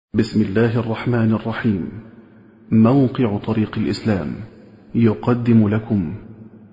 بسم الله الرحمن الرحيم. موقع طريق الإسلام يقدم لكم.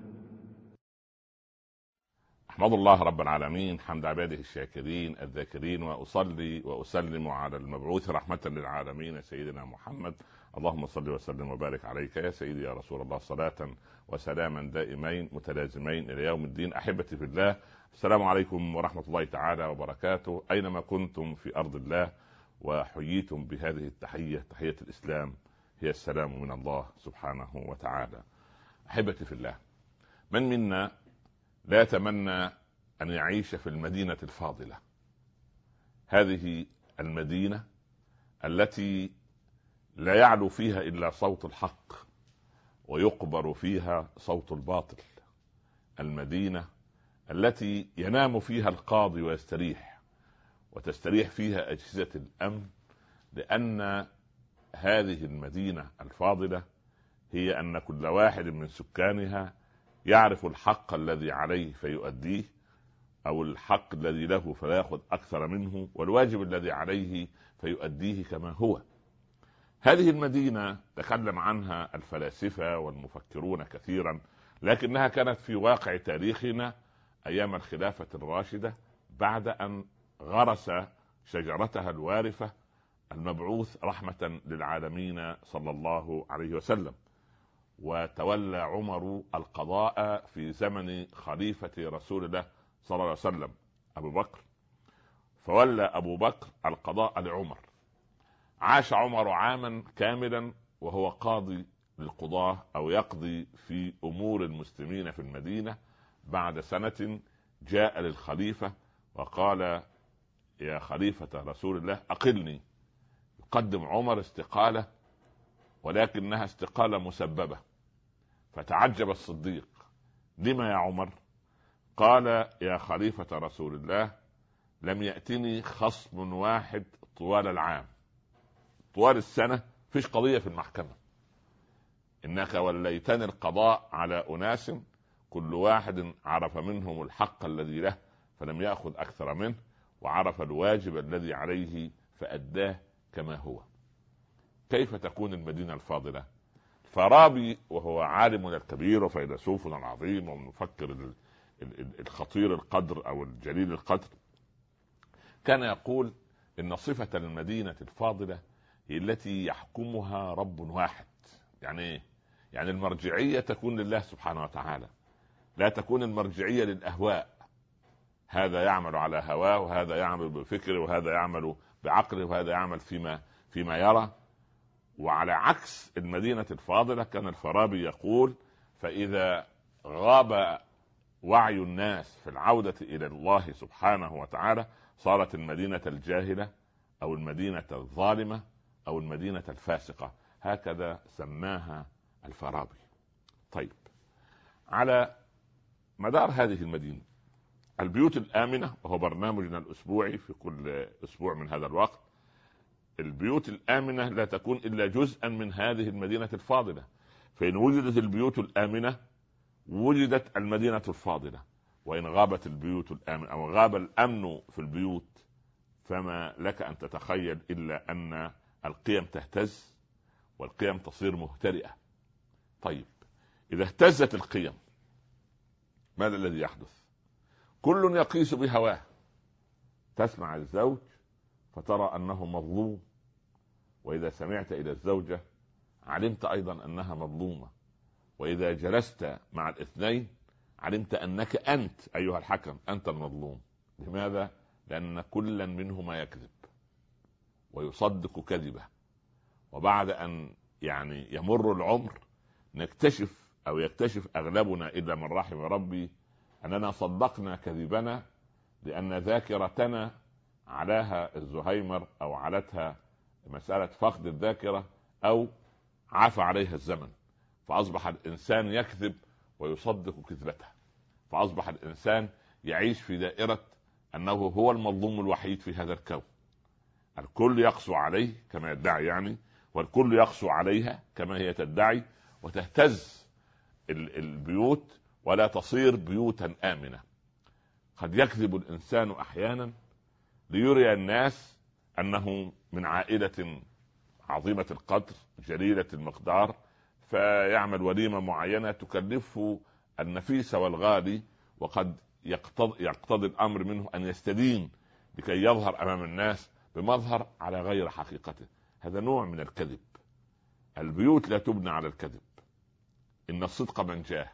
أحمد الله رب العالمين حمد عباده الشاكرين الذاكرين، وأصلي وأسلم على المبعوث رحمة للعالمين سيدنا محمد. اللهم صل وسلم وبارك عليك يا سيدي يا رسول الله، صلاة وسلاما دائمين متلازمين إلى يوم الدين. أحبتي في الله، السلام عليكم ورحمة الله تعالى وبركاته، أينما كنتم في أرض الله، وحييتم بهذه التحية، تحية الإسلام، هي السلام من الله سبحانه وتعالى. أحبتي في الله، من منا لا يتمنى أن يعيش في المدينة الفاضلة، هذه المدينة التي لا يعلو فيها إلا صوت الحق ويقبر فيها صوت الباطل، المدينة التي ينام فيها القاضي ويستريح وتستريح فيها أجهزة الأمن، لأن هذه المدينة الفاضلة هي أن كل واحد من سكانها يعرف الحق الذي عليه فيؤديه، أو الحق الذي له فلا يأخذ أكثر منه، والواجب الذي عليه فيؤديه كما هو. هذه المدينة تكلم عنها الفلاسفة والمفكرون كثيرا، لكنها كانت في واقع تاريخنا أيام الخلافة الراشدة، بعد أن غرس شجرتها الوارفة المبعوث رحمة للعالمين صلى الله عليه وسلم، وتولى عمر القضاء في زمن خليفة رسول الله صلى الله عليه وسلم أبو بكر، فولى أبو بكر القضاء لعمر. عاش عمر عاما كاملا وهو قاضي للقضاة، أو يقضي في أمور المسلمين في المدينة. بعد سنة جاء للخليفة وقال: يا خليفة رسول الله أقلني. يقدم عمر استقالة، ولكنها استقالة مسببة. فتعجب الصديق: لما يا عمر؟ قال: يا خليفة رسول الله، لم يأتني خصم واحد طوال العام، طوال السنة فيش قضية في المحكمة، إنك وليتني القضاء على أناس كل واحد عرف منهم الحق الذي له فلم يأخذ أكثر منه، وعرف الواجب الذي عليه فأداه كما هو. كيف تكون المدينة الفاضلة؟ فارابي، وهو عالمنا الكبير وفيلسوفنا العظيم ومفكر الخطير القدر أو الجليل القدر، كان يقول إن صفة المدينة الفاضلة هي التي يحكمها رب واحد. يعني إيه؟ يعني المرجعية تكون لله سبحانه وتعالى، لا تكون المرجعية للأهواء، هذا يعمل على هواه، وهذا يعمل بفكره، وهذا يعمل بعقله، وهذا يعمل فيما يرى. وعلى عكس المدينة الفاضلة، كان الفارابي يقول: فإذا غاب وعي الناس في العودة إلى الله سبحانه وتعالى، صارت المدينة الجاهلة أو المدينة الظالمة أو المدينة الفاسقة، هكذا سماها الفارابي. طيب، على مدار هذه المدينة، البيوت الآمنة، وهو برنامجنا الأسبوعي في كل أسبوع من هذا الوقت، البيوت الآمنة لا تكون إلا جزءا من هذه المدينة الفاضلة. فإن وجدت البيوت الآمنة وجدت المدينة الفاضلة، وإن غابت البيوت الآمنة أو غاب الأمن في البيوت، فما لك أن تتخيل إلا أن القيم تهتز والقيم تصير مهترئة. طيب، إذا اهتزت القيم ماذا الذي يحدث؟ كل يقيس بهواه. تسمع الزوج فترى أنه مظلوم، وإذا سمعت إلى الزوجة علمت أيضا أنها مظلومة، وإذا جلست مع الاثنين علمت أنك أنت أيها الحكم أنت المظلوم. لماذا؟ لأن كلا منهما يكذب ويصدق كذبه، وبعد أن يمر العمر نكتشف أو يكتشف أغلبنا إلا من رحم ربي أننا صدقنا كذبنا، لأن ذاكرتنا علاها الزهايمر أو علتها مسألة فقد الذاكرة أو عفى عليها الزمن، فأصبح الإنسان يكذب ويصدق كذبته، فأصبح الإنسان يعيش في دائرة أنه هو المظلوم الوحيد في هذا الكون. الكل يقسو عليه كما يدعي والكل يقسو عليها كما هي تدعي، وتهتز البيوت ولا تصير بيوتا آمنة. قد يكذب الإنسان أحيانا ليري الناس أنه من عائلة عظيمة القدر جليلة المقدار، فيعمل وليمة معينة تكلفه النفيس والغالي، وقد يقتضي الأمر منه أن يستدين لكي يظهر أمام الناس بمظهر على غير حقيقته. هذا نوع من الكذب. البيوت لا تبنى على الكذب، إن الصدق منجاه،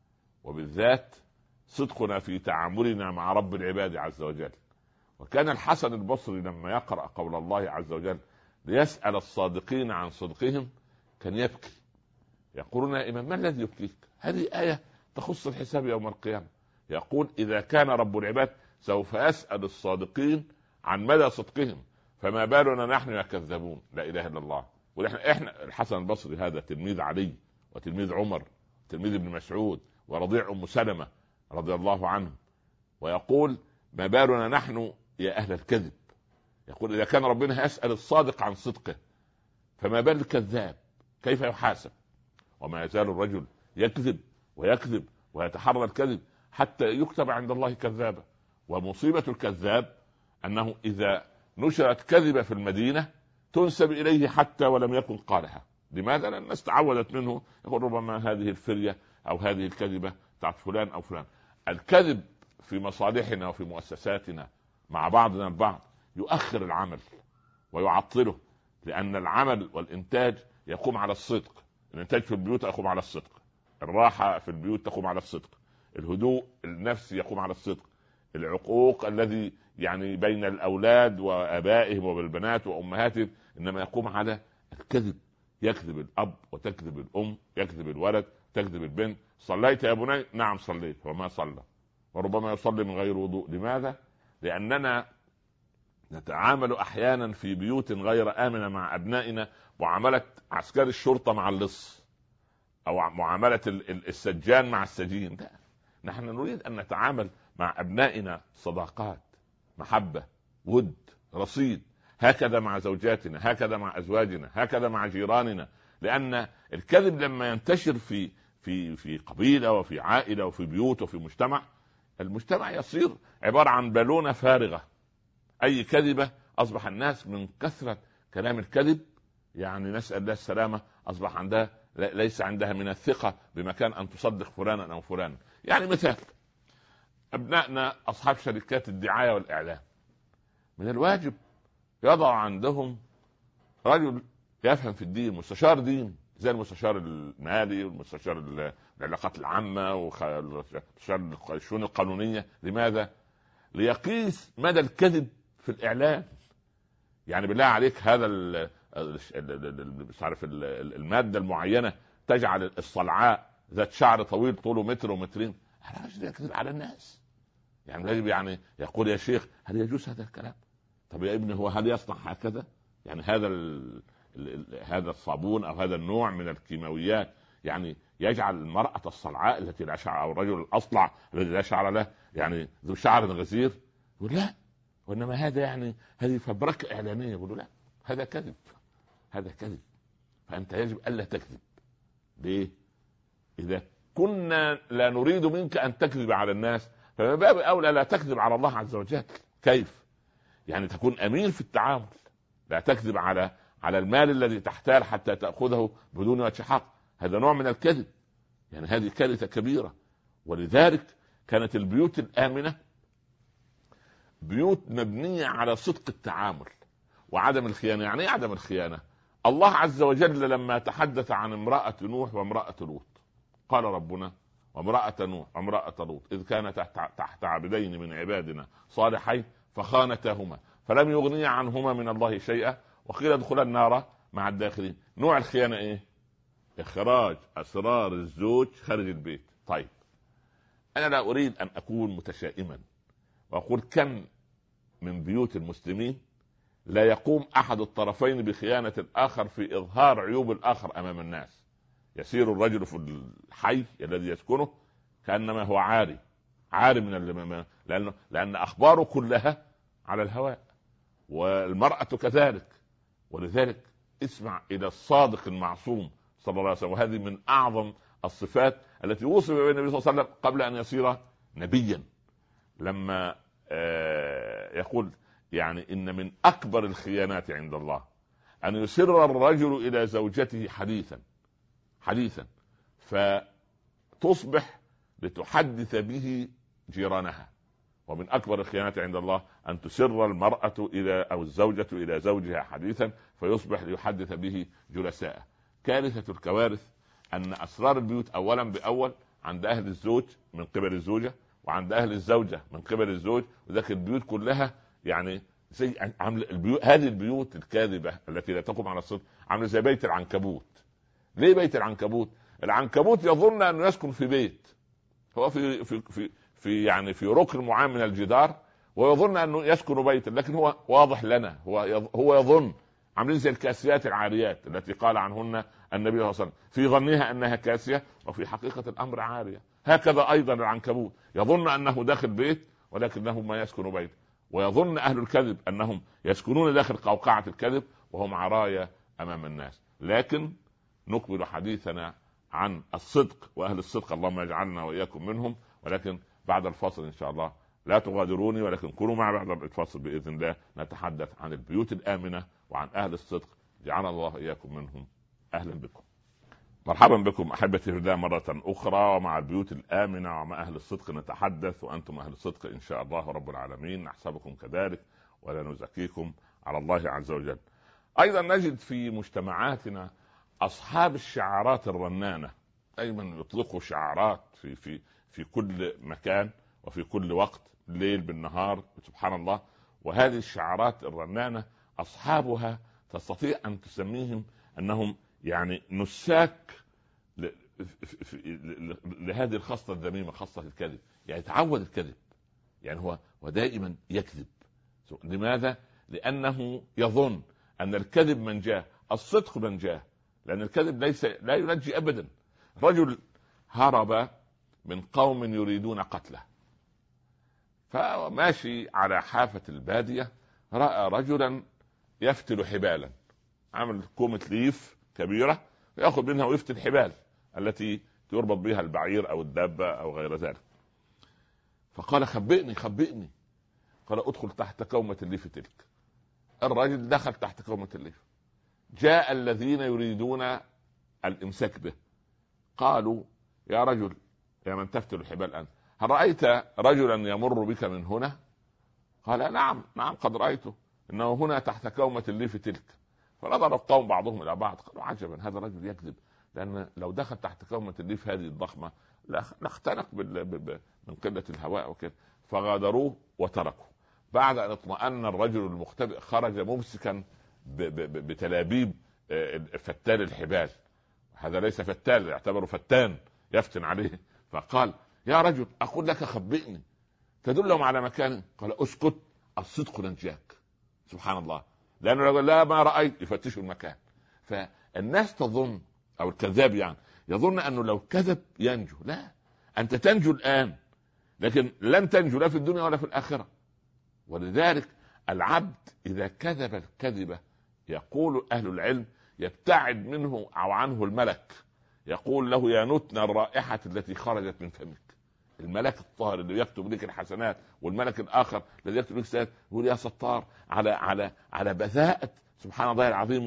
وبالذات صدقنا في تعاملنا مع رب العباد عز وجل. وكان الحسن البصري لما يقرأ قول الله عز وجل ليسأل الصادقين عن صدقهم كان يبكي، يقولون يا إمام ما الذي يبكيك؟ هذه آية تخص الحساب يوم القيامة. يقول إذا كان رب العباد سوف يسأل الصادقين عن مدى صدقهم فما بالنا نحن يكذبون. لا إله إلا الله. وإحنا الحسن البصري هذا تلميذ علي وتلميذ عمر وتلميذ ابن مسعود ورضيع أم سلمة رضي الله عنه، ويقول ما بالنا نحن يا أهل الكذب. يقول إذا كان ربنا يسأل الصادق عن صدقه فما بال الكذاب كيف يحاسب؟ وما يزال الرجل يكذب ويكذب ويتحرى الكذب حتى يكتب عند الله كذابا. ومصيبة الكذاب أنه إذا نشرت كذبة في المدينة تنسب إليه حتى ولم يكن قالها. لماذا؟ لأن الناس تعودت منه. يقول ربما هذه الفرية أو هذه الكذبة تعرف فلان أو فلان. الكذب في مصالحنا وفي مؤسساتنا مع بعضنا البعض يؤخر العمل ويعطله، لأن العمل والإنتاج يقوم على الصدق. الإنتاج في البيوت يقوم على الصدق، الراحة في البيوت تقوم على الصدق، الهدوء النفسي يقوم على الصدق، العقوق الذي يعني بين الأولاد وآبائهم وبالبنات وأمهاتهم إنما يقوم على الكذب. يكذب الأب وتكذب الأم، يكذب الولد تكذب البنت. صليت يا بني؟ نعم صليت، وما صلى، وربما يصلي من غير وضوء. لماذا؟ لأننا نتعامل أحيانا في بيوت غير آمنة مع أبنائنا معاملة عسكري الشرطة مع اللص، أو معاملة السجان مع السجين. لا، نحن نريد أن نتعامل مع أبنائنا صداقات، محبة، ود، رصيد. هكذا مع زوجاتنا، هكذا مع أزواجنا، هكذا مع جيراننا. لأن الكذب لما ينتشر في قبيلة وفي عائلة وفي بيوت وفي مجتمع، المجتمع يصير عبارة عن بالونة فارغة. أي كذبة أصبح الناس من كثرة كلام الكذب يعني نسأل الله السلامة أصبح عندها ليس عندها من الثقة بمكان أن تصدق فلانا أو فلانا. يعني مثال أبنائنا أصحاب شركات الدعاية والإعلام، من الواجب يضع عندهم رجل يفهم في الدين، مستشار دين زي المستشار المالي والمستشار العلاقات العامة ومستشار الشؤون القانونية. لماذا؟ ليقيس مدى الكذب في الإعلام. يعني بالله عليك هذا المادة المعينة تجعل الصلعاء ذات شعر طويل طوله متر ومترين، هذا رجل يكذب على الناس. يعني يجب يعني يقول يا شيخ هل يجوز هذا الكلام؟ طب يا ابني هو هل يصنع هكذا؟ يعني هذا الصابون او هذا النوع من الكيماويات يعني يجعل المرأة الصلعاء التي لا شعر او الرجل الاصلع الذي لا شعر له يعني ذو شعر غزير، يقول لا، وانما هذا يعني هذه فبركة اعلامية. يقولوا لا، هذا كذب، هذا كذب. فانت يجب الا تكذب. ليه؟ اذا كنا لا نريد منك ان تكذب على الناس فما باب اولى لا تكذب على الله عز وجل. كيف؟ يعني تكون امين في التعامل، لا تكذب على المال الذي تحتال حتى تأخذه بدون وجه حق. هذا نوع من الكذب، يعني هذه كارثة كبيرة. ولذلك كانت البيوت الآمنة بيوت مبنية على صدق التعامل وعدم الخيانة. يعني ايه عدم الخيانة؟ الله عز وجل لما تحدث عن امرأة نوح وامرأة لوط قال ربنا وامرأة نوح وامرأة لوط إذ كانت تحت عبدين من عبادنا صالحين فخانتاهما فلم يغنيا عنهما من الله شيئا وقيل ادخلا النار مع الداخلين. نوع الخيانة ايه؟ اخراج اسرار الزوج خارج البيت. طيب انا لا اريد ان اكون متشائما واقول كم من بيوت المسلمين لا يقوم احد الطرفين بخيانة الاخر في اظهار عيوب الاخر امام الناس. يسير الرجل في الحي الذي يسكنه كأنما هو عاري من لأن أخباره كلها على الهواء، والمرأة كذلك. ولذلك اسمع إلى الصادق المعصوم صلى الله عليه وسلم، وهذه من أعظم الصفات التي وصف بها النبي صلى الله عليه وسلم قبل أن يصير نبيا. لما يقول يعني إن من أكبر الخيانات عند الله أن يسر الرجل إلى زوجته حديثا فتصبح لتحدث به جيرانها. ومن أكبر الخيانات عند الله أن تسر المرأة أو الزوجة إلى زوجها حديثا فيصبح ليحدث به جلساءه. كارثة الكوارث أن أسرار البيوت أولا بأول عند أهل الزوج من قبل الزوجة، وعند أهل الزوجة من قبل الزوج، وذلك البيوت كلها يعني زي البيوت، هذه البيوت الكاذبة التي لا تقوم على الصدق عامله زي بيت العنكبوت. ليه بيت العنكبوت؟ العنكبوت يظن أنه يسكن في بيت، هو في يعني في ركن معين من الجدار، ويظن أنه يسكن بيتا، لكن هو واضح لنا هو يظن عاملين زي الكاسيات العاريات التي قال عنهن النبي صلى الله عليه وسلم في ظنها أنها كاسية وفي حقيقة الأمر عارية. هكذا أيضا العنكبوت يظن أنه داخل بيت ولكنه ما يسكن بيت، ويظن أهل الكذب أنهم يسكنون داخل قوقعة الكذب وهم عرايا أمام الناس. لكن نكمل حديثنا عن الصدق وأهل الصدق، اللهم يجعلنا وإياكم منهم، ولكن بعد الفاصل إن شاء الله. لا تغادروني ولكن كونوا معي بعد الفاصل بإذن الله. نتحدث عن البيوت الآمنة وعن أهل الصدق، جعلنا الله إياكم منهم. أهلا بكم، مرحبا بكم أحبتي في الله مرة أخرى، ومع البيوت الآمنة ومع أهل الصدق نتحدث، وأنتم أهل الصدق إن شاء الله رب العالمين، نحسبكم كذلك ولا نزكيكم على الله عز وجل. أيضا نجد في مجتمعاتنا أصحاب الشعارات الرنانة، دائما يطلقوا شعارات في كل مكان وفي كل وقت، الليل بالنهار، سبحان الله. وهذه الشعارات الرنانة أصحابها تستطيع أن تسميهم أنهم يعني نساك لهذه الخصلة الذميمة، خصلة الكذب. يعني تعود الكذب، يعني هو ودائما يكذب. لماذا؟ لأنه يظن أن الكذب منجاه، الصدق منجاه، لأن الكذب لا ينجي أبدا. رجل هرب من قوم يريدون قتله، فماشي على حافة البادية رأى رجلا يفتل حبالا، عمل كومة ليف كبيرة يأخذ منها ويفتل الحبال التي يربط بها البعير أو الدابة أو غير ذلك. فقال خبئني. قال ادخل تحت كومة الليف تلك. الرجل دخل تحت كومة الليف، جاء الذين يريدون الامساك به قالوا يا رجل يا من تفتل الحبال أنت، هل رأيت رجلا يمر بك من هنا؟ قال نعم قد رأيته، إنه هنا تحت كومة الليف تلك. فنظر القوم بعضهم إلى بعض قالوا عجبا، هذا الرجل يكذب، لأن لو دخل تحت كومة الليف هذه الضخمة لاختنق من قلة الهواء وكذا. فغادروه وتركوا. بعد أن اطمأن الرجل المختبئ خرج ممسكا بتلابيب فتال الحبال. هذا ليس فتال، يعتبر فتان يفتن عليه. فقال يا رجل أقول لك خبئني، تدلهم على مكان. قال اسكت، الصدق ننجاك. سبحان الله، لأنه لو لا ما رأيت يفتشوا المكان. فالناس تظن، أو الكذاب يعني يظن أنه لو كذب ينجو. لا، أنت تنجو الآن لكن لن تنجو لا في الدنيا ولا في الآخرة. ولذلك العبد إذا كذب الكذبة يقول أهل العلم يبتعد منه أو عنه الملك، يقول له يا نتن الرائحة التي خرجت من فمك. الملك الطاهر اللي يكتب لك الحسنات، والملك الآخر الذي يكتب لك السيئات، يقول يا ستار على بذاءة سبحان الله العظيم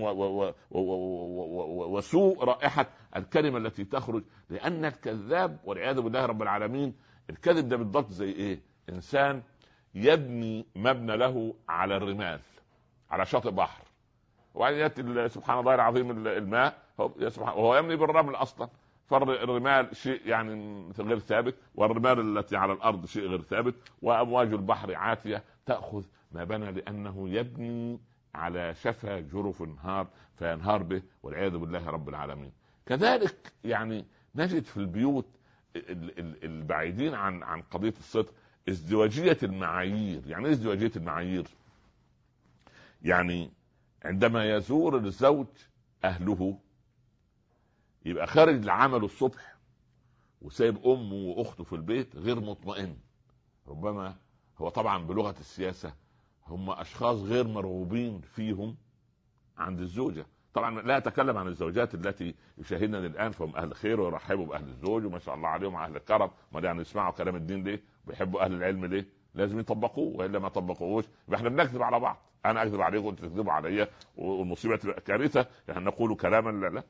وسوء رائحة الكلمة التي تخرج. لأن الكذاب والعياذ بالله رب العالمين، الكذب ده بالضبط زي إيه؟ إنسان يبني مبنى له على الرمال على شاطئ بحر، وبعدين يأتي سبحان الله العظيم الماء وهو يبني بالرمل أصلا، فالرمال شيء يعني غير ثابت، والرمال التي على الأرض شيء غير ثابت، وأمواج البحر عاتية تأخذ ما بنى، لأنه يبني على شفا جرف نهار فينهار به والعياذ بالله رب العالمين. كذلك يعني نجد في البيوت البعيدين عن قضية الصدق ازدواجية المعايير. يعني ازدواجية المعايير، يعني عندما يزور الزوج أهله يبقى خارج العمل الصبح وسايب أمه وأخته في البيت غير مطمئن. ربما هو طبعا بلغة السياسة هم أشخاص غير مرغوبين فيهم عند الزوجة. طبعا لا أتكلم عن الزوجات التي يشاهدنا الآن، فهم أهل خير ويرحبوا بأهل الزوج وما شاء الله عليهم أهل الكرم، ما يعني يسمعوا كلام الدين ليه، بيحبوا أهل العلم ليه، لازم يطبقوه، والا ما طبقوهوش يبقى احنا بنكذب على بعض، انا اكذب عليكم وانتوا تكذبوا عليا، والمصيبه تبقى كارثه، يعني نقول كلاما لا.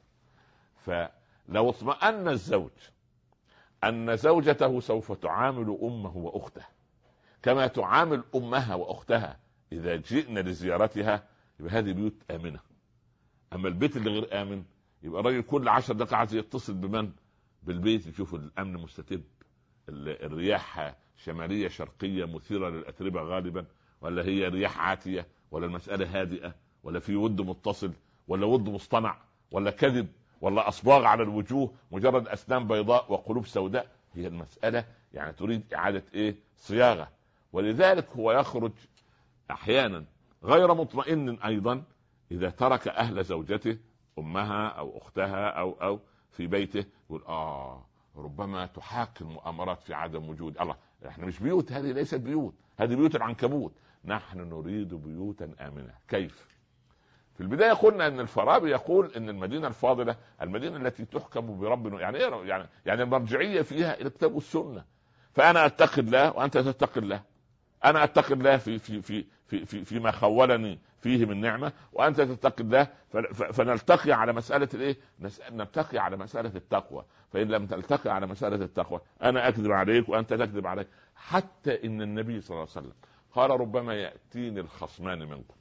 فلو اطمأن الزوج ان زوجته سوف تعامل امه واخته كما تعامل امها واختها اذا جئنا لزيارتها، يبقى هذه بيوت امنه. اما البيت اللي غير امن، يبقى الراجل كل 10 دقائق عايز يتصل بمن؟ بالبيت، يشوف الامن مستتب، الرياح شماليه شرقيه مثيره للاتربه غالبا، ولا هي رياح عاتيه، ولا المساله هادئه، ولا في ود متصل، ولا ود مصطنع، ولا كذب، ولا اصباغ على الوجوه مجرد اسنان بيضاء وقلوب سوداء. هي المساله يعني تريد اعاده صياغه. ولذلك هو يخرج احيانا غير مطمئن ايضا اذا ترك اهل زوجته امها او اختها او في بيته، يقول ربما تحاك المؤامرات في عدم وجود الله. احنا مش بيوت، هذه ليست بيوت، هذه بيوت العنكبوت. نحن نريد بيوتا آمنة. كيف؟ في البداية قلنا ان الفارابي يقول ان المدينة الفاضلة المدينة التي تحكم برب، يعني ايه؟ يعني المرجعية فيها الكتاب والسنة. فانا اتقي الله وانت تتقي الله، انا اتقي الله فيما خولني فيه من نعمه، وانت تتقي الله، فنلتقي على مساله الايه؟ نلتقي على مساله التقوى. فان لم تلتقي على مساله التقوى انا اكذب عليك وانت تكذب عليك. حتى ان النبي صلى الله عليه وسلم قال ربما ياتيني الخصمان منكم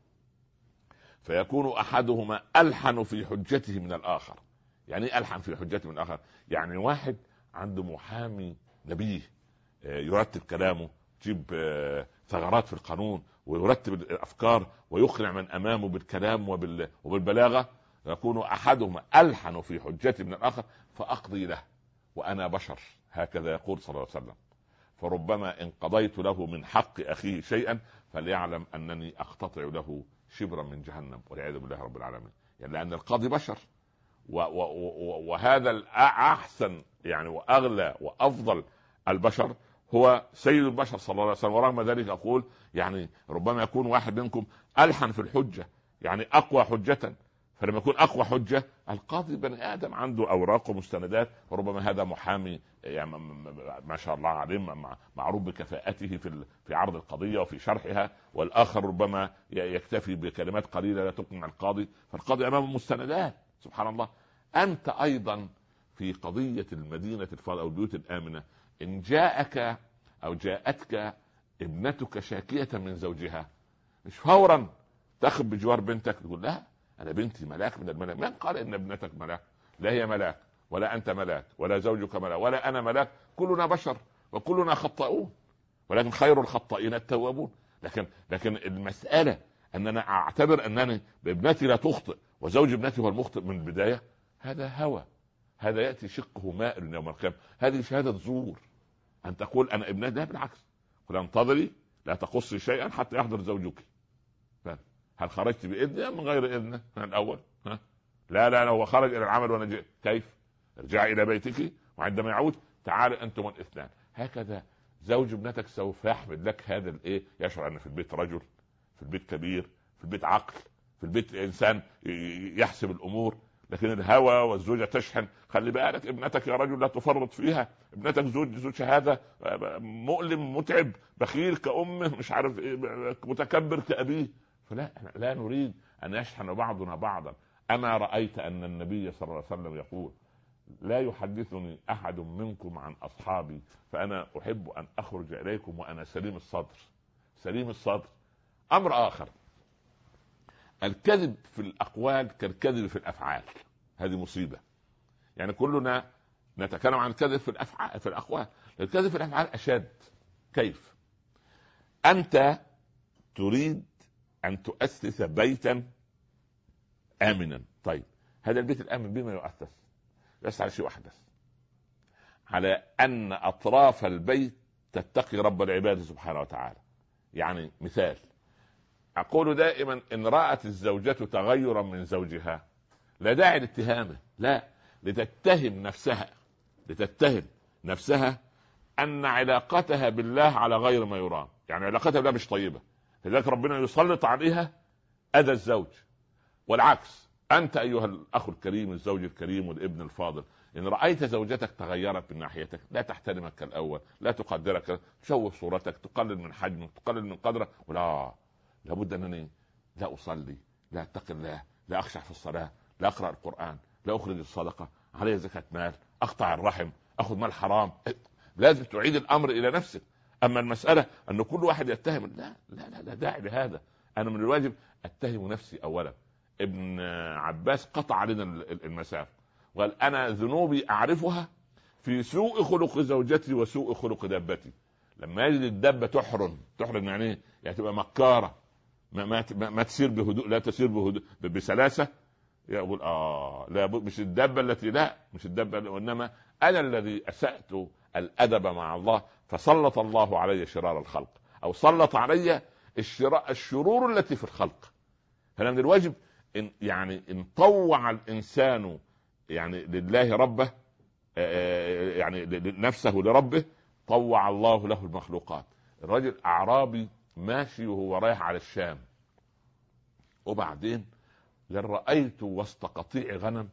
فيكون احدهما الحن في حجته من الاخر. يعني الحن في حجته من الاخر، يعني واحد عنده محامي نبيه يرتب كلامه، يجيب ثغرات في القانون ويرتب الافكار ويقنع من امامه بالكلام وبالبلاغه، يكون احدهما الحن في حجتي من الاخر فاقضي له وانا بشر، هكذا يقول صلى الله عليه وسلم. فربما ان قضيت له من حق اخيه شيئا فليعلم انني اقتطع له شبرا من جهنم، والعياذ بالله رب العالمين. يعني لان القاضي بشر، وهذا الاحسن يعني واغلى وافضل البشر هو سيد البشر صلى الله عليه وسلم. ورغم ذلك اقول يعني ربما يكون واحد منكم الحن في الحجه، يعني اقوى حجه. فلما يكون اقوى حجه، القاضي بني ادم عنده اوراق ومستندات، وربما هذا محامي يعني ما شاء الله عليه معروف بكفاءته في عرض القضيه وفي شرحها، والاخر ربما يكتفي بكلمات قليله لا تقنع القاضي، فالقاضي امامه مستندات. سبحان الله. انت ايضا في قضيه المدينه الفاضله او البيوت الامنه، ان جاءك او جاءتك ابنتك شاكيه من زوجها، مش فورا تاخذ بجوار بنتك تقول لا انا بنتي ملاك من الملاك. من قال ان ابنتك ملاك؟ لا هي ملاك، ولا انت ملاك، ولا زوجك ملاك، ولا انا ملاك. كلنا بشر وكلنا خطاؤون، ولكن خير الخطائين التوابون. لكن المساله ان انا اعتبر انني بابنتي لا تخطئ وزوج ابنتي هو المخطئ من البدايه، هذا هوى، هذا ياتي شقه مائل يوم القيامه. هذه شهاده زور ان تقول انا ابنتي. لا بالعكس، قل انتظري لا تقصي شيئا حتى يحضر زوجك. هل خرجت باذنه من غير اذنه من الاول؟ لا هو خرج الى العمل وانا جئت. كيف؟ ارجعي الى بيتك، وعندما يعود تعال انتم الاثنان. هكذا زوج ابنتك سوف يحمد لك هذا الايه، يشعر ان في البيت رجل، في البيت كبير، في البيت عقل، في البيت انسان يحسب الامور. لكن الهوى والزوجه تشحن. خلي بالك ابنتك يا رجل لا تفرط فيها، ابنتك زوج هذا مؤلم متعب بخيل كأمه، مش عارف متكبر كأبيه. لا نريد ان يشحن بعضنا بعضا. اما رأيت ان النبي صلى الله عليه وسلم يقول لا يحدثني احد منكم عن اصحابي فانا احب ان اخرج اليكم وانا سليم الصدر. سليم الصدر امر اخر. الكذب في الاقوال كالكذب في الافعال، هذه مصيبة. يعني كلنا نتكلم عن الكذب في الافعال في الاقوال، الكذب في الافعال اشد. كيف؟ انت تريد ان تؤسس بيتا امنا. طيب هذا البيت الامن بما يؤسس؟ بس على شيء واحد بس، على ان اطراف البيت تتقي رب العباد سبحانه وتعالى. يعني مثال اقول دائما، ان رأت الزوجة تغيرا من زوجها لا داعي لاتهامه، لا، لتتهم نفسها ان علاقتها بالله على غير ما يرام. يعني علاقتها بالله مش طيبة، لذلك ربنا يسلط عليها اذى الزوج. والعكس، انت ايها الاخ الكريم الزوج الكريم والابن الفاضل، إن رأيت زوجتك تغيرت من ناحيتك، لا تحترمك كالأول، لا تقدرك، تشوه صورتك، تقلل من حجمك، تقلل من قدرك، ولا لابد أنني لا أصلي، لا أتقي الله، لا أخشع في الصلاة، لا أقرأ القرآن، لا أخرج الصدقة، علي زكاة مال، أقطع الرحم، أخذ مال حرام. لازم تعيد الأمر إلى نفسك. أما المسألة أن كل واحد يتهم، لا لا لا, لا داعي لهذا. أنا من الواجب أتهم نفسي أولا. ابن عباس قطع علينا المسافة وقال أنا ذنوبي أعرفها في سوء خلق زوجتي وسوء خلق دابتي. لما يجد الدابة تحرن يعني يعني تبقى مكارة، ما تسير بهدوء، لا تسير بهدوء بسلاسة، يقول لا مش الدابة التي، لا مش الدابة، وإنما أنا الذي أسأت الأدب مع الله، فسلط الله علي شرار الخلق، أو سلط علي الشرور التي في الخلق. فأنا من الواجب إن طوع الإنسان يعني لله ربه، يعني نفسه لربه، طوع الله له المخلوقات. الرجل أعرابي ماشي وهو رايح على الشام، وبعدين رأيت وسط قطيع غنم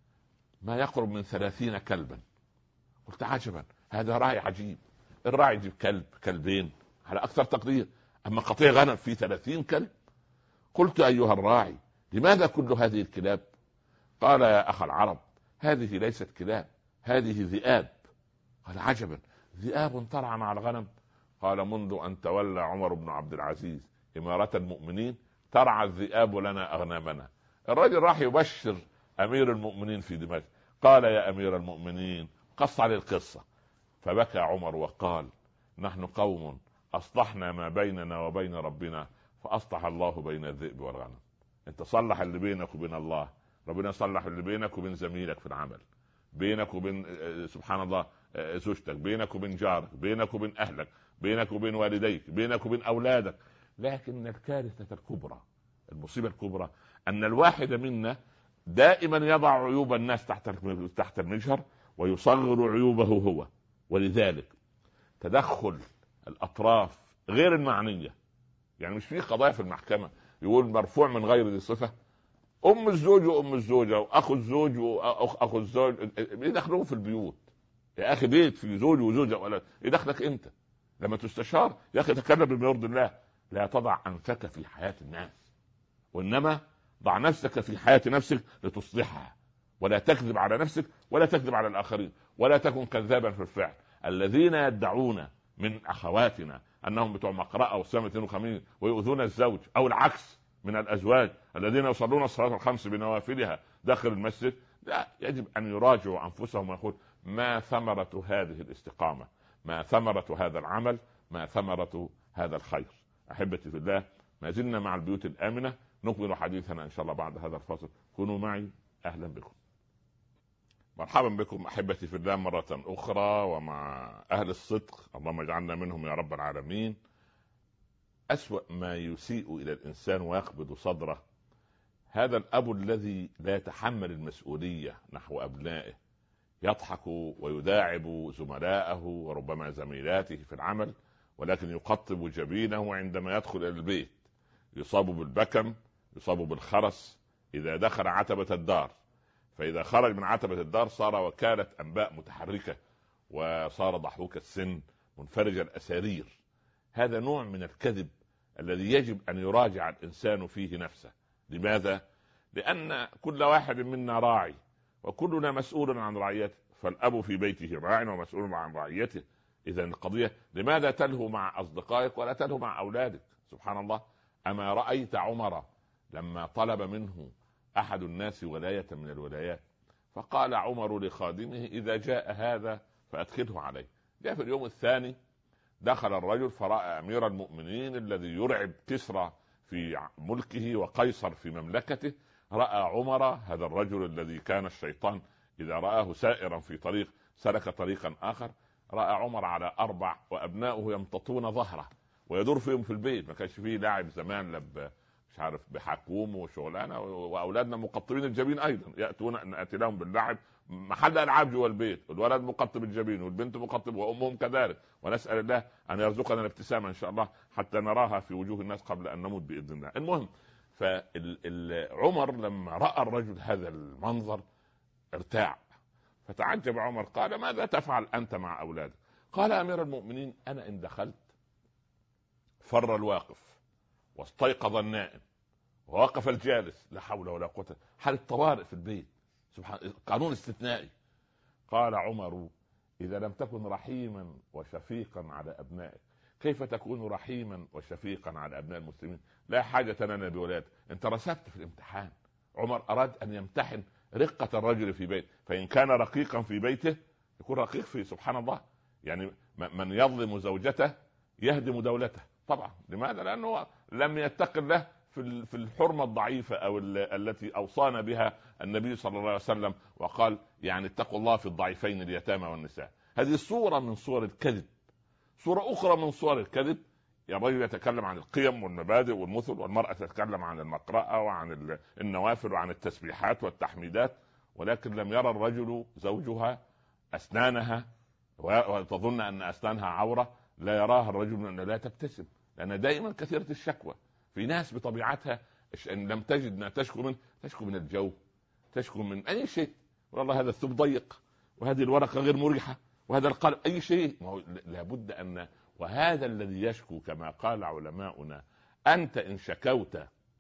ما يقرب من 30 كلبا. قلت عجبا، هذا راعي عجيب. الراعي يجيب كلب كلبين على أكثر تقدير، أما قطيع غنم فيه 30 كلب. قلت أيها الراعي لماذا كل هذه الكلاب؟ قال يا أخ العرب هذه ليست كلاب، هذه ذئاب. قال عجبا، ذئاب ترعى مع الغنم؟ قال منذ أن تولى عمر بن عبد العزيز إمارة المؤمنين ترعى الذئاب لنا أغنامنا. الرجل راح يبشر أمير المؤمنين في دمشق، قال يا أمير المؤمنين قص عليه القصة، فبكى عمر وقال نحن قوم أصلحنا ما بيننا وبين ربنا فأصلح الله بين الذئب والغنم. انت صلح اللي بينك وبين الله، ربنا صلح اللي بينك وبين زميلك في العمل، بينك وبين سبحان الله زوجتك، بينك وبين جارك، بينك وبين أهلك، بينك وبين والديك، بينك وبين أولادك. لكن الكارثة الكبرى، المصيبة الكبرى، أن الواحد منا دائما يضع عيوب الناس تحت المجهر ويصغر عيوبه هو. ولذلك تدخل الأطراف غير المعنية، يعني مش في قضايا في المحكمة يقول مرفوع من غير ذي صفة، أم الزوج وأم الزوجة وأخو الزوج وأخو الزوج يدخلوه في البيوت. يا أخي بيت في زوج وزوجة ولا يدخلك أنت؟ لما تستشار يا أخي تكلم بما يرضي الله. لا تضع أنفك في حياة الناس، وإنما ضع نفسك في حياة نفسك لتصلحها، ولا تكذب على نفسك ولا تكذب على الآخرين، ولا تكن كذابا في الفعل. الذين يدعون من أخواتنا أنهم بتوع مقرأة وصيام اثنين وخميس ويؤذون الزوج، أو العكس من الأزواج الذين يصلون الصلاة الخمس بنوافلها داخل المسجد، لا، يجب أن يراجعوا أنفسهم ويقول ما ثمرة هذه الاستقامة، ما ثمرة هذا العمل، ما ثمرة هذا الخير. أحبتي في الله، ما زلنا مع البيوت الآمنة، نكمل حديثنا إن شاء الله بعد هذا الفصل. كونوا معي، أهلا بكم، مرحبا بكم أحبتي في الله مرة أخرى، ومع أهل الصدق اللهم اجعلنا منهم يا رب العالمين. أسوأ ما يسيء إلى الإنسان ويقبض صدره هذا الأب الذي لا يتحمل المسؤولية نحو أبنائه، يضحك ويداعب زملائه وربما زميلاته في العمل، ولكن يقطب جبينه عندما يدخل إلى البيت، يصاب بالبكم، يصاب بالخرس إذا دخل عتبة الدار، فإذا خرج من عتبة الدار صار وكالة أنباء متحركة، وصار ضحوك السن منفرج الأسارير. هذا نوع من الكذب الذي يجب أن يراجع الإنسان فيه نفسه. لماذا؟ لأن كل واحد منا راعي وكلنا مسؤول عن رعيته، فالأب في بيته راع ومسؤول عن رعيته. إذا القضية لماذا تلهو مع أصدقائك ولا تلهو مع أولادك؟ سبحان الله. أما رأيت عمر لما طلب منه أحد الناس ولاية من الولايات، فقال عمر لخادمه إذا جاء هذا فأدخله عليه. جاء في اليوم الثاني دخل الرجل فرأى أمير المؤمنين الذي يرعب كسرى في ملكه وقيصر في مملكته، رأى عمر هذا الرجل الذي كان الشيطان إذا رآه سائرا في طريق سلك طريقا آخر، رأى عمر على 4 وأبناؤه يمتطون ظهره ويدور فيهم في البيت. ما كانش فيه لاعب زمان لب مش عارف بحكوم وشغلانه، واولادنا مقطبين الجبين ايضا، ياتون ناتي لهم باللعب محل العاب جوا البيت، والولد مقطب الجبين والبنت مقطب وامهم كذلك، ونسال الله ان يرزقنا الابتسامه ان شاء الله حتى نراها في وجوه الناس قبل ان نموت باذن الله. المهم، فعمر لما راى الرجل هذا المنظر ارتاع، فتعجب عمر قال ماذا تفعل أنت مع أولادك؟ قال أمير المؤمنين أنا إن دخلت فر الواقف واستيقظ النائم ووقف الجالس، لا حول ولا قوة، حالة طوارئ في البيت، سبحان قانون استثنائي. قال عمر إذا لم تكن رحيما وشفيقا على أبنائك كيف تكون رحيما وشفيقا على أبناء المسلمين؟ لا حاجة لنا بولاد، أنت رسبت في الامتحان. عمر أراد أن يمتحن رقة الرجل في بيته، فإن كان رقيقا في بيته يكون رقيق في، سبحان الله، يعني من يظلم زوجته يهدم دولته. طبعا لماذا؟ لأنه لم يتق الله في الحرمة الضعيفة أو التي أوصانا بها النبي صلى الله عليه وسلم، وقال يعني اتقوا الله في الضعيفين اليتامى والنساء. هذه صورة من صور الكذب. صورة أخرى من صور الكذب، يا رجل يتكلم عن القيم والمبادئ والمثل، والمرأة تتكلم عن المقرأة وعن النوافل وعن التسبيحات والتحميدات، ولكن لم يرى الرجل زوجها أسنانها وتظن أن أسنانها عورة، لا يراها الرجل أن لا تبتسم، لأن دائما كثيرة الشكوى. في ناس بطبيعتها إن لم تجد تشكو من الجو، تشكو من أي شيء، والله هذا الثوب ضيق، وهذه الورقة غير مريحة، وهذا القلم، أي شيء. لابد أن، وهذا الذي يشكو كما قال علماؤنا، أنت إن شكوت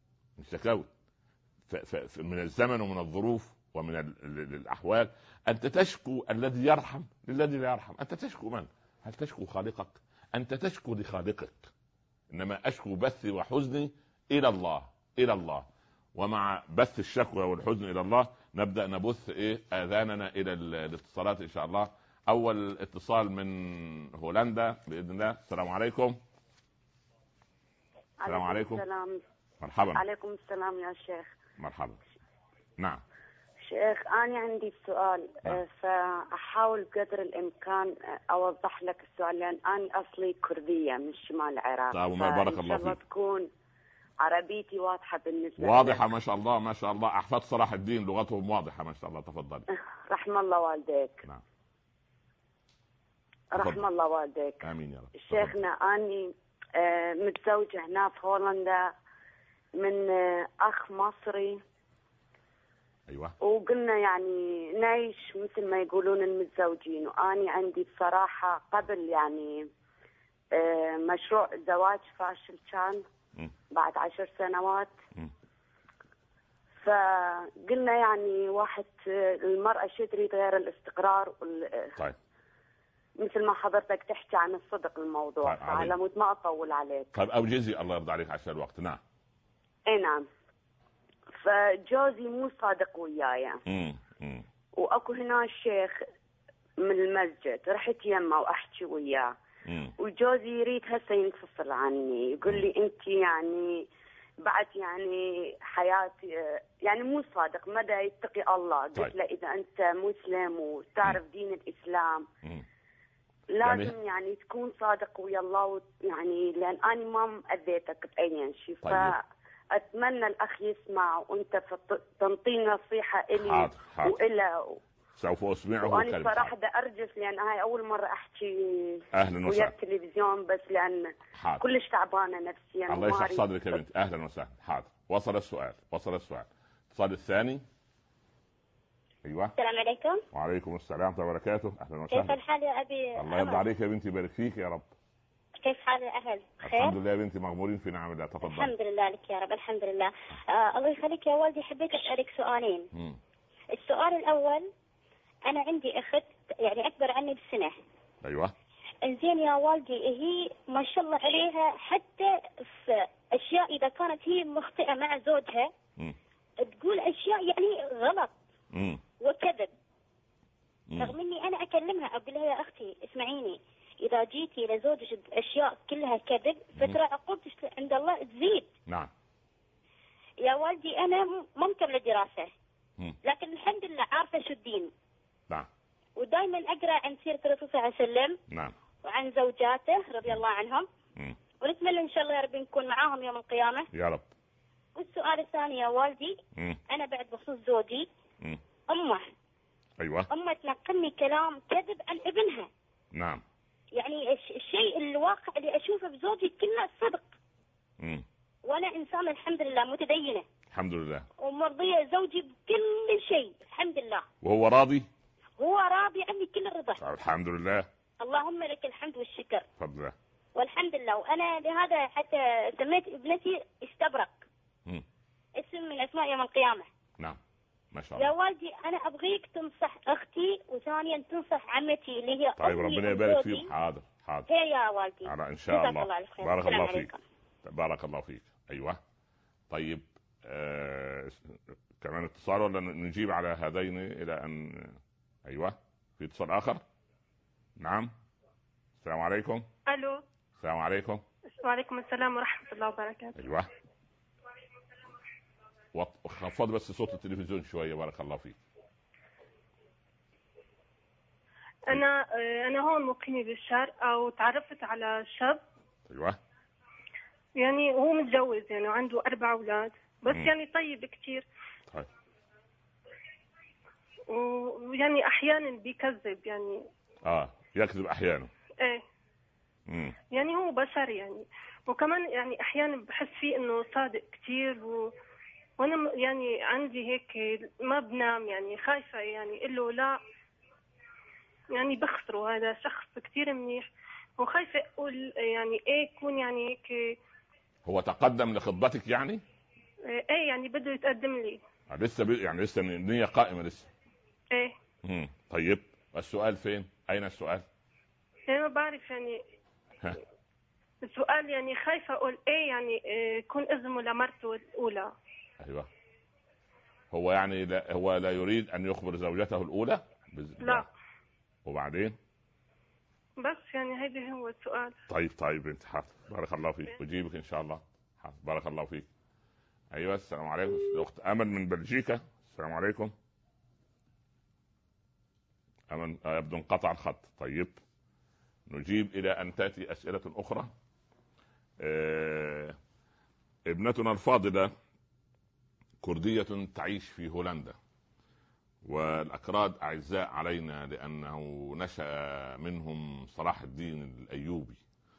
من الزمن ومن الظروف ومن الأحوال، أنت تشكو الذي يرحم للذي لا يرحم. أنت تشكو من؟ هل تشكو خالقك؟ أنت تشكو لخالقك. إنما أشكو بثي وحزني إلى الله. ومع بث الشكوى والحزن إلى الله نبدأ نبث آذاننا إلى الاتصالات إن شاء الله. أول اتصال من هولندا بإذن الله. السلام عليكم. السلام عليكم. مرحبا. عليكم السلام يا شيخ. مرحبا. نعم شيخ، أنا عندي سؤال. نعم. فأحاول قدر الإمكان أوضح لك السؤال، لأن أنا أصلي كردية من شمال العراق. طيب ما بارك الله فيك. تكون عربيتي واضحة بالنسبة واضحة ما شاء الله ما شاء الله. أحفاد صلاح الدين لغتهم واضحة ما شاء الله. تفضل. رحم الله والديك. نعم. رحم الله والديك. آمين يا رب. شيخنا أني متزوجة هنا في هولندا من أخ مصري. أيوة. وقلنا يعني نعيش مثل ما يقولون المتزوجين. وأني عندي بصراحة قبل يعني مشروع زواج فاشل كان بعد 10 سنوات. فقلنا يعني واحد المرأة شي تريد غير الاستقرار طيب. مثل ما حضرتك تحكي عن الصدق الموضوع. طيب. على مود ما أطول عليك. طيب أوجزي الله يرضى عليك عشان الوقت. نعم. اي نعم. فجوزي مو صادق وياي. واكو هنا الشيخ من المسجد، رحت يمه واحكي وياه. وجوزي يريد هسه ينفصل عني، يقول لي انت يعني بعد يعني حياتي يعني مو صادق، مدى يتقي الله. قلت له اذا انت مسلم وتعرف دين الاسلام لازم يعني تكون صادق ويا الله، يعني لان انا ما اذيتك باي شيء. فاتمنى الاخ يسمع وانت تنطيني نصيحه الي والى. سوف اسمعه. وانا صراحه بدي ارجف لان هاي اول مره احكي ويا التلفزيون، بس لان كلش تعبانه نفسيا. الله يشرح صدرك يا بنت. اهلا وسهلا. حاضر. وصل السؤال. الاتصال الثاني. ايوه. السلام عليكم. وعليكم السلام ورحمه الله وبركاته. اهلا وسهلا. كيف الحال يا ابي؟ الله يرضى عليك يا بنتي، يبارك فيك يا رب. كيف حال الاهل؟ خير؟ الحمد لله يا بنتي، مغمورين في نعم الله. تفضل. الحمد لله لك يا رب. الحمد لله. الله يخليك يا والدي، حبيت اسالك سؤالين. السؤال الاول، انا عندي اخت يعني اكبر عني بسنه. ايوه. انزين يا والدي، هي ما شاء الله عليها حتى في اشياء اذا كانت هي مخطئه مع زوجها تقول اشياء يعني غلط وكذب. رغم اني انا اكلمها اقول لها يا اختي اسمعيني، اذا جيتي لزوجك اشياء كلها كذب فترى عقوبتك عند الله تزيد. نعم يا والدي، انا ما مكمله دراسه لكن الحمد لله عارفه شو الدين. نعم. ودائما اقرا عن سيره الرسول صلى الله عليه وسلم. نعم. وعن زوجاته رضي الله عنهم. ونتمنى ان شاء الله يا رب نكون معاهم يوم القيامه يا رب. والسؤال الثاني يا والدي، انا بعد بخصوص زوجي، امه. ايوه. امه تنقلني كلام كذب عن ابنها. نعم. يعني الشيء الواقع اللي اشوفه بزوجي كله صدق. وانا انسان الحمد لله متدينه. الحمد لله. ومرضيه زوجي بكل شيء الحمد لله. وهو راضي؟ هو راضي عني كل الرضا. الحمد لله. اللهم لك الحمد والشكر. تفضل. والحمد لله. وانا لهذا حتى سميت ابنتي استبرق. اسم من اسماء يوم القيامه. نعم ما شاء الله. يا والدي انا ابغيك تنصح اختي، وثانيا تنصح عمتي اللي هي طيب ربنا يبارك فيك. حاضر حاضر. هي يا والدي ان شاء الله. بارك الله فيك. بارك الله فيك. ايوه طيب كمان اتصال ولا نجيب على هذين الى ان ايوه في اتصال اخر. نعم السلام عليكم. الو السلام عليكم. وعليكم السلام ورحمه الله وبركاته. ايوه خفض بس صوت التلفزيون شويه. بارك الله فيك. انا هون مقيمه بالشارقة وتعرفت على شاب. ايوه يعني هو متجوز يعني وعنده 4 أولاد بس يعني طيب كتير. طيب. ويعني احيانا بيكذب يعني. يكذب احيانا. ايه يعني هو بشر يعني. وكمان يعني احيانا بحس فيه انه صادق كتير وانا يعني عندي هيك ما بنام يعني خايفه يعني اقول له لا يعني بخسره. هذا شخص كتير منيح وخايفه اقول يعني ايه يكون يعني هيك. هو تقدم لخطبتك يعني؟ ايه يعني بده يتقدم لي. لسه يعني لسه النية قائمة لسه. ايه طيب السؤال فين؟ اين السؤال؟ يعني ما بعرف يعني. السؤال يعني خايفه اقول ايه يعني يكون اذنه لمرته الاولى. ايوه هو يعني هو لا يريد ان يخبر زوجته الاولى لا. وبعدين بس يعني هيدا هو السؤال. طيب انت حاضر. بارك الله فيك. بجيبك ان شاء الله. حاضر. بارك الله فيك. ايوه السلام عليكم. الاخت امل من بلجيكا. السلام عليكم. امل يبدو انقطع الخط. طيب نجيب الى ان تاتي اسئله اخرى. ابنتنا الفاضله كرديه تعيش في هولندا، والأكراد أعزاء علينا لأنه نشأ منهم صلاح الدين الأيوبي.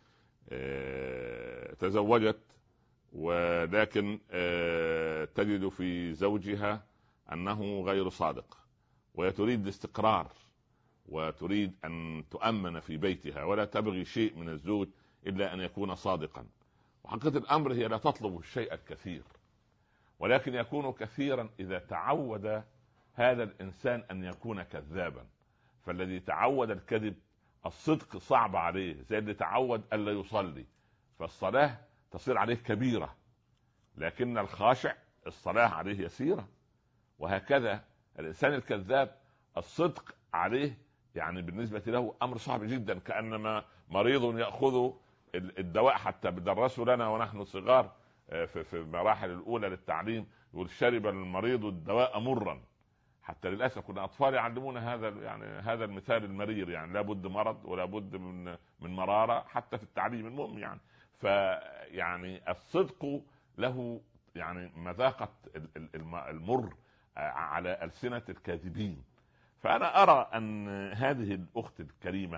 تزوجت ولكن تجد في زوجها أنه غير صادق، وتريد الاستقرار وتريد أن تؤمن في بيتها ولا تبغي شيء من الزوج إلا أن يكون صادقا. وحقيقة الأمر هي لا تطلب الشيء الكثير، ولكن يكون كثيرا إذا تعود هذا الإنسان أن يكون كذابا. فالذي تعود الكذب الصدق صعب عليه، زي اللي تعود ألا يصلي فالصلاة تصير عليه كبيرة، لكن الخاشع الصلاة عليه يسيرة. وهكذا الإنسان الكذاب الصدق عليه يعني بالنسبة له أمر صعب جدا، كأنما مريض يأخذ الدواء. حتى بدرسوا لنا ونحن صغار في المراحل الأولى للتعليم يقول شرب المريض الدواء مرا. حتى للأسف كنا أطفال يعلمونا هذا يعني هذا المثال المرير، يعني لا بد مرض ولا بد من مرارة حتى في التعليم المهم يعني. فيعني الصدق له يعني مذاقة المر على ألسنة الكاذبين. فأنا أرى أن هذه الأخت الكريمة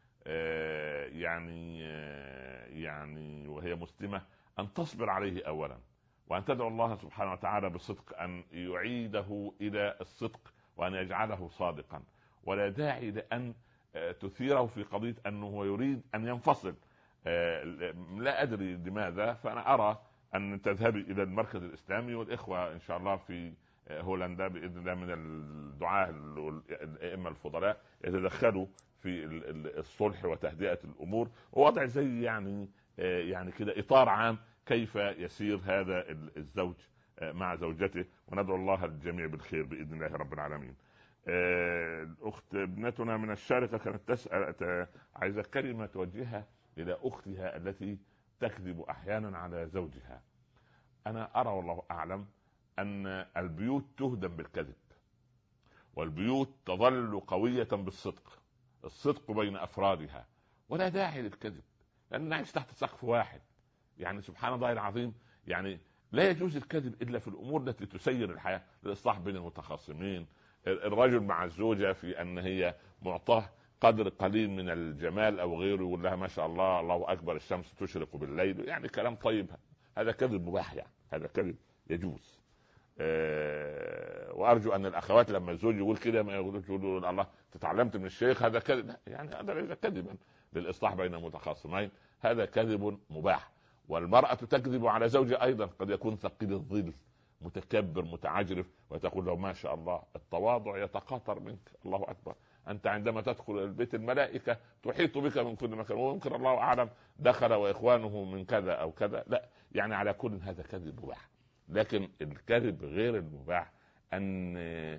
يعني وهي مسلمة أن تصبر عليه أولا، وأن تدعو الله سبحانه وتعالى بالصدق أن يعيده إلى الصدق وأن يجعله صادقا. ولا داعي لأن تثيره في قضية أنه يريد أن ينفصل. لا أدري لماذا. فأنا أرى أن تذهبي إلى المركز الإسلامي، والإخوة إن شاء الله في هولندا بإذن الله من الدعاة الأئمة الفضلاء يتدخلوا في الصلح وتهدئة الأمور ووضع زي يعني كده إطار عام كيف يسير هذا الزوج مع زوجته، وندعو الله الجميع بالخير بإذن الله رب العالمين. الأخت ابنتنا من الشارقة كانت تسأل عايزة كلمة توجهها إلى أختها التي تكذب أحيانا على زوجها. أنا أرى والله أعلم أن البيوت تهدم بالكذب، والبيوت تظل قوية بالصدق، الصدق بين أفرادها، ولا داعي للكذب لأن نعيش تحت سقف واحد. يعني سبحان الله العظيم، يعني لا يجوز الكذب إلا في الأمور التي تسير الحياة، للإصلاح بين المتخاصمين، الرجل مع الزوجة في أن هي معطاه قدر قليل من الجمال أو غيره يقول لها ما شاء الله الله أكبر الشمس تشرق بالليل، يعني كلام طيب. هذا كذب مباح، يعني هذا كذب يجوز. وارجو ان الاخوات لما الزوج يقول كده ما يقولوا الله تتعلمت من الشيخ، هذا كذب، يعني هذا ليس كذبا للاصلاح بين متخاصمين، هذا كذب مباح. والمرأة تكذب على زوجها ايضا، قد يكون ثقيل الظل متكبر متعجرف وتقول له ما شاء الله التواضع يتقاطر منك، الله اكبر، انت عندما تدخل البيت الملائكه تحيط بك من كل مكان، ويمكن الله اعلم دخل واخوانه من كذا او كذا. لا يعني على كل هذا كذب مباح. لكن الكذب غير المباح ان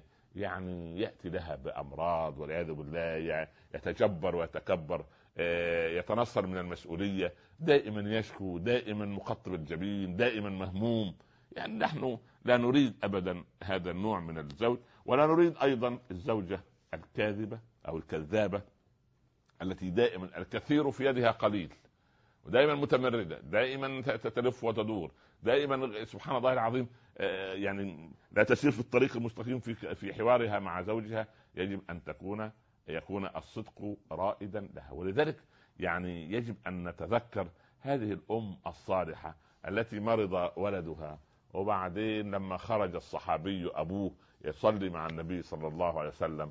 يعني ياتي لها بامراض والعياذ بالله، يتجبر ويتكبر، يتنصل من المسؤوليه، دائما يشكو، دائما مقطب الجبين، دائما مهموم. يعني نحن لا نريد ابدا هذا النوع من الزوج، ولا نريد ايضا الزوجه الكاذبه او الكذابه التي دائما الكثير في يدها قليل، ودائما متمرده، دائما تتلف وتدور، دائما سبحان الله العظيم يعني لا تسير في الطريق المستقيم في حوارها مع زوجها. يجب ان يكون الصدق رائدا لها. ولذلك يعني يجب ان نتذكر هذه الام الصالحه التي مرض ولدها، وبعدين لما خرج الصحابي ابوه يصلي مع النبي صلى الله عليه وسلم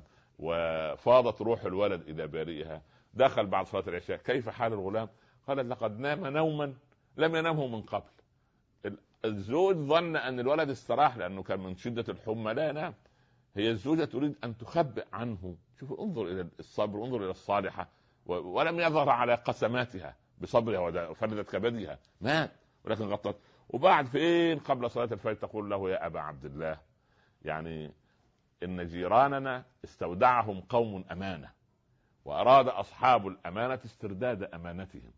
وفاضت روح الولد الى بارئها، دخل بعد صلاه العشاء كيف حال الغلام؟ قال لقد نام نوما لم ينامه من قبل. الزوج ظن ان الولد استراح لانه كان من شده الحمى لا ينام. هي الزوجه تريد ان تخبئ عنه. شوف انظر الى الصبر، انظر الى الصالحه، ولم يظهر على قسماتها بصبرها وفردت كبدها، مات ولكن غطت. وبعد فين قبل صلاه الفجر تقول له يا ابا عبد الله يعني ان جيراننا استودعهم قوم امانه، واراد اصحاب الامانه استرداد امانتهم،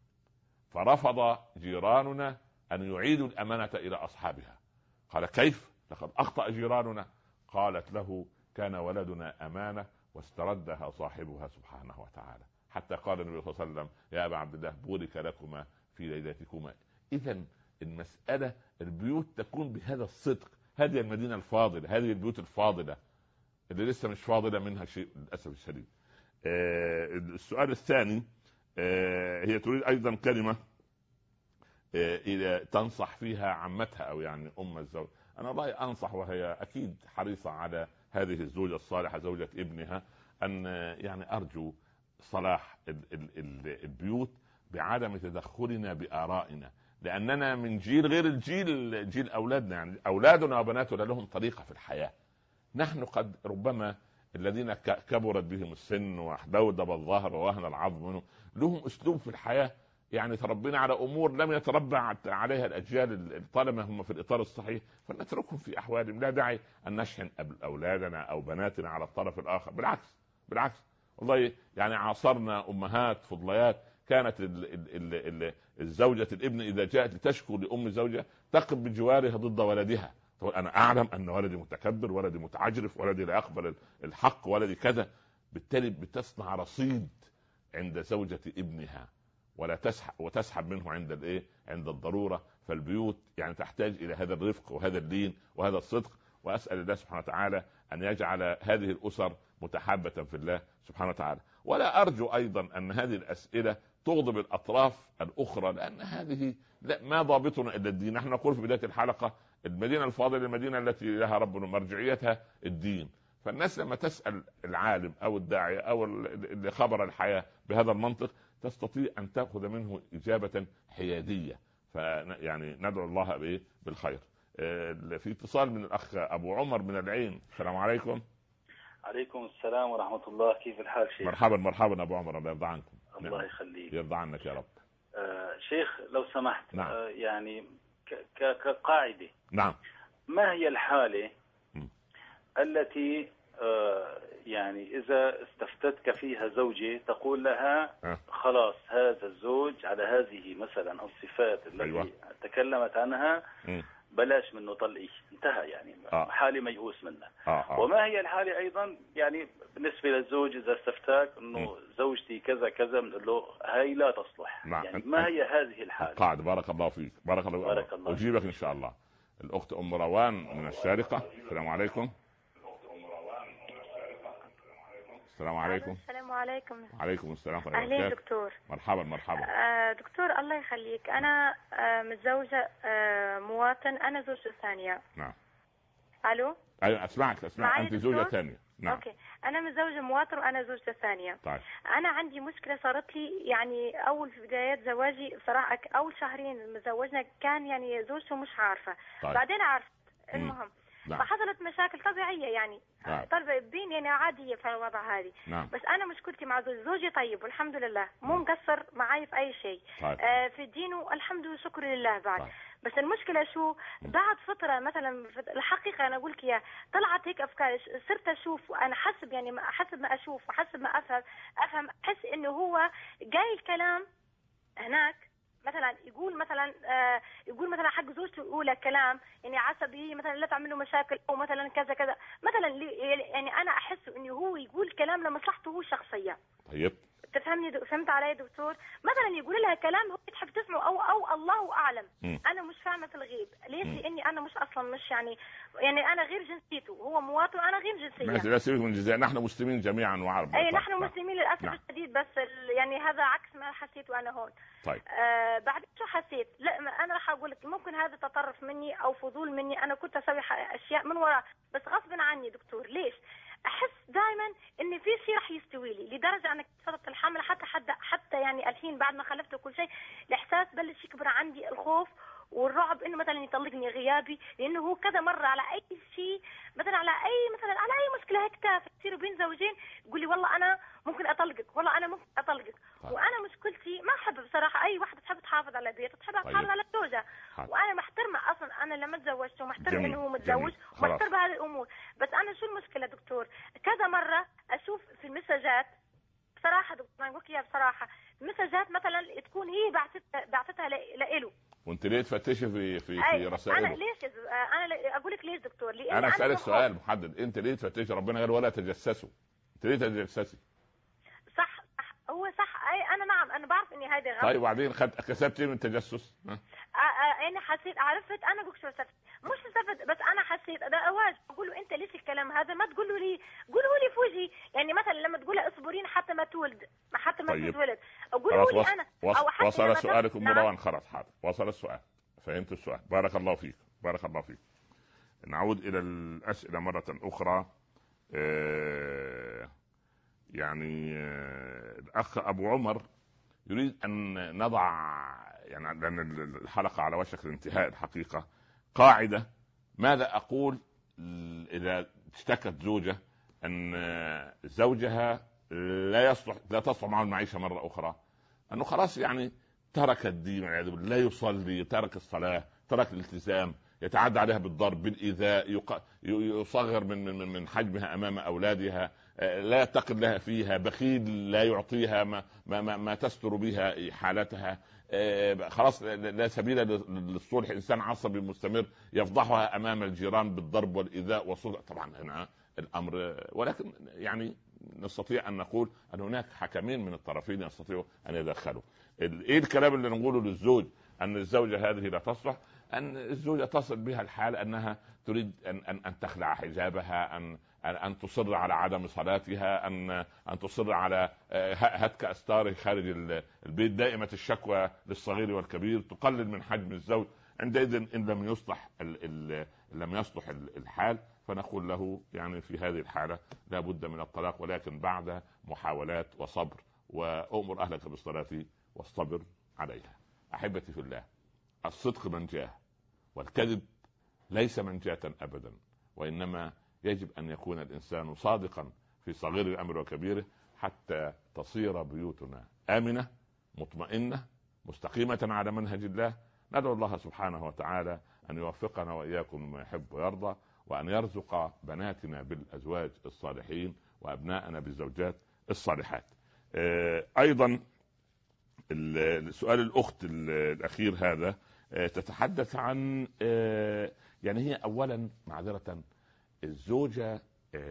فرفض جيراننا ان يعيدوا الامانه الى اصحابها. قال كيف؟ لقد اخطا جيراننا. قالت له كان ولدنا امانه واستردها صاحبها سبحانه وتعالى، حتى قال النبي صلى الله عليه وسلم يا ابا عبد الله بورك لكما في ليلتكما. اذا المساله البيوت تكون بهذا الصدق. هذه المدينه الفاضله، هذه البيوت الفاضله اللي لسه مش فاضله منها شيء للاسف الشديد. السؤال الثاني، هي تريد ايضا كلمه إذا تنصح فيها عمتها او يعني ام الزوج. انا والله انصح، وهي اكيد حريصه على هذه الزوجه الصالحه زوجة ابنها، ان يعني ارجو صلاح البيوت بعدم تدخلنا بآرائنا، لاننا من جيل غير جيل اولادنا. يعني اولادنا وبناتنا لهم طريقه في الحياه، نحن قد ربما الذين كبرت بهم السن واحدودب الظهر ووهن العظم منه لهم اسلوب في الحياه، يعني تربينا على امور لم يتربى عليها الاجيال طالما هم في الاطار الصحيح، فنتركهم في احوالهم. لا داعي ان نشحن اولادنا او بناتنا على الطرف الاخر، بالعكس والله. يعني عاصرنا امهات فضليات كانت الزوجة الابن اذا جاءت لتشكو لام زوجها تقف بجوارها ضد ولدها، تقول انا اعلم ان ولدي متكبر، ولدي متعجرف، ولدي لا يقبل الحق، ولدي كذا. بالتالي بتصنع رصيد عند زوجة ابنها ولا تسحب منه عند الضرورة. فالبيوت يعني تحتاج الى هذا الرفق وهذا اللين وهذا الصدق. واسال الله سبحانه وتعالى ان يجعل هذه الاسر متحابة في الله سبحانه وتعالى. ولا ارجو ايضا ان هذه الاسئلة تغضب الاطراف الاخرى، لان هذه ما ضابطنا الا الدين. نحن نقول في بداية الحلقة المدينة الفاضلة المدينة التي لها ربنا مرجعيتها الدين. فالناس لما تسأل العالم او الداعية او اللي خبر الحياة بهذا المنطق تستطيع ان تأخذ منه اجابة حيادية. فيعني ندعو الله بالخير. في اتصال من الاخ ابو عمر من العين. السلام عليكم. عليكم السلام ورحمة الله، كيف الحال شيخ؟ مرحبا ابو عمر، الله يرضى عنكم. الله يخليك. يرضى عنك يا رب. شيخ لو سمحت. نعم. يعني كقاعدة. نعم. ما هي الحالة التي يعني إذا استفتتك فيها زوجة تقول لها خلاص هذا الزوج على هذه مثلا الصفات التي تكلمت عنها بلاش منه طلقي، انتهى يعني حالي ميؤوس منه. وما هي الحالة أيضا يعني بالنسبة للزوج إذا استفتاك أنه زوجتي كذا كذا بنقول له هاي لا تصلح. يعني ما هي هذه الحالة؟ قاعد. بارك الله فيك. بارك الله. أجيبك إن شاء الله. الأخت أم روان من الشارقة. السلام عليكم. السلام عليكم. السلام عليكم. عليكم السلام. أهلين دكتور. مرحبا. دكتور الله يخليك، أنا متزوجة مواطن، أنا زوجته الثانية. نعم. ألو. ايوه اسمعك انت زوجة ثانية. نعم. اوكي انا متزوجة مواطن وانا زوجة ثانية. طيب. انا عندي مشكلة صارت لي يعني اول في بدايات زواجي بصراحة، اول شهرين متزوجنا كان يعني زوجته مش عارفة. طيب. بعدين عرفت. المهم نعم. فحصلت مشاكل طبيعية يعني. نعم. بين يعني عادية في الوضع هذه. نعم. بس أنا مشكلتي مع زوجي طيب والحمد لله، مو مقصر معي في أي شيء. طيب. في دينه الحمد والشكر لله بعد. طيب. بس المشكلة شو بعد فترة مثلا الحقيقة أنا أقول لك إياها، طلعت هيك أفكار صرت أشوف أنا حسب يعني حسب ما أشوف وحسب ما أفهم أحس إنه هو جاي الكلام هناك مثلا يقول مثلا حق زوجته الاولى كلام يعني عصبي مثلا لا تعمل له مشاكل او مثلا كذا كذا مثلا يعني انا احس انه هو يقول كلام لمصلحته هو الشخصيه. طيب تفهمني؟ فهمت علي دكتور؟ مثلا يقول لها كلام هو تحب تسمعه او الله اعلم. انا مش فاهمه في الغيب ليش، لاني انا مش اصلا مش يعني انا غير جنسيته، هو مواطن وانا غير جنسيه. لا سيبك من الجنسيه، نحن مسلمين جميعا وعرب. اي نحن مسلمين للاسف الشديد. بس يعني هذا عكس ما حسيته انا هون. طيب. بعد شو حسيت؟ لا انا راح اقول لك ممكن هذا تطرف مني او فضول مني، انا كنت اسوي اشياء من وراء بس غصب عني دكتور. ليش؟ احس دائما ان في شيء راح يستوي لي لدرجه انك فتره الحمل حتى يعني الحين بعد ما خلفت وكل شيء الاحساس بلش يكبر عندي، الخوف والرعب انه مثلا يطلقني غيابي، لانه هو كذا مره على اي شيء مثلا على اي مشكله هيك تافهه تصير بين زوجين يقول لي والله انا ممكن اطلقك، والله انا ممكن اطلقك. وانا مشكلتي ما احب بصراحه اي واحده تحب تحافظ على بيتها تحب تحافظ على زوجها. وانا محترمه اصلا انا لما تزوجت ومحترمه انه هو متزوج ومحترمه هذه الامور. بس انا شو المشكله دكتور؟ كذا مره اشوف في المسجات بصراحه دكتور ما اقول لك اياها بصراحه، المسجات مثلا تكون هي بعثتها له. وانت ليه تفتشي في رسائله؟ انا ليش انا اقول لك ليش دكتور؟ لان انا اسالك سؤال محدد، انت ليه تفتشي؟ ربنا قال ولا تجسسوا، انت ليه تجسسي؟ صح هو صح. انا نعم انا بعرف اني هذه غلط. طيب وبعدين كسبت من التجسس؟ انا حسيت عرفت انا قلت شو مش استفدت، بس انا حسيت ده اواج اقول له انت ليش الكلام هذا ما تقول له لي، قوله لي في وجهي يعني مثلا لما تقول له اصبرين حتى ما تولد حتى ما طيب. تتولد اقوله لي انا او حتى وصل سؤالكم مروان. خلاص حاضر وصل السؤال، فهمت السؤال. بارك الله فيك بارك الله فيك. نعود الى الاسئله مره اخرى. يعني الاخ ابو عمر يريد ان نضع يعني لان الحلقه على وشك الانتهاء الحقيقه قاعده. ماذا اقول اذا اشتكت زوجه ان زوجها لا تصلح معه المعيشه مره اخرى، انه خلاص يعني ترك الدين والعياذ بالله، لا يصلي، ترك الصلاه، ترك الالتزام، يتعدى عليها بالضرب بالايذاء، يصغر من حجمها امام اولادها، لا يتقي لها فيها، بخيل، لا يعطيها ما تستر بها حالتها، خلاص لا سبيل للصلح، انسان عصبي مستمر يفضحها امام الجيران بالضرب والايذاء والصلح. طبعا هنا الامر، ولكن يعني نستطيع ان نقول ان هناك حكمين من الطرفين يستطيعوا ان يدخلوا. ايه الكلام اللي نقوله للزوج؟ ان الزوجه هذه لا تصلح، ان الزوجه تصل بها الحال انها تريد ان تخلع حجابها، ان تصر على عدم صلاتها، ان تصر على هتك استاره خارج البيت، دائمه الشكوى للصغير والكبير، تقلل من حجم الزوج. عندئذ ان لم يصلح الحال فنقول له يعني في هذه الحاله لا بد من الطلاق، ولكن بعد محاولات وصبر. وأمر اهلك بالصلاه واصطبر عليها. احبتي في الله، الصدق منجاه، والكذب ليس منجاة ابدا، وانما يجب ان يكون الانسان صادقا في صغير الامر وكبيره حتى تصير بيوتنا امنه مطمئنه مستقيمه على منهج الله. ندعو الله سبحانه وتعالى ان يوفقنا واياكم ما يحب ويرضى، وان يرزق بناتنا بالازواج الصالحين وابناءنا بالزوجات الصالحات. ايضا السؤال الاخت الاخير هذا تتحدث عن يعني هي اولا معذرة الزوجة